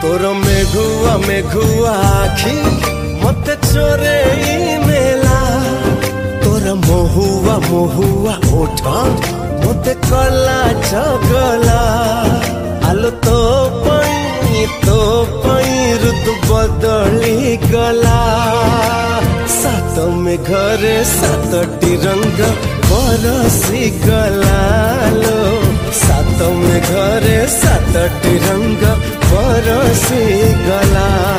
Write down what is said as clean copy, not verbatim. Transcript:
तोर मेघुआ मेघुआ आखि मते चोरे नेला तोर महुआ महुआ ओठ मते कला चगला आलो तो पई ऋतु बदली गला सात में घरे सातटी रंग बरसी गला लो सात में घरे सातटी रंग बरसी गला।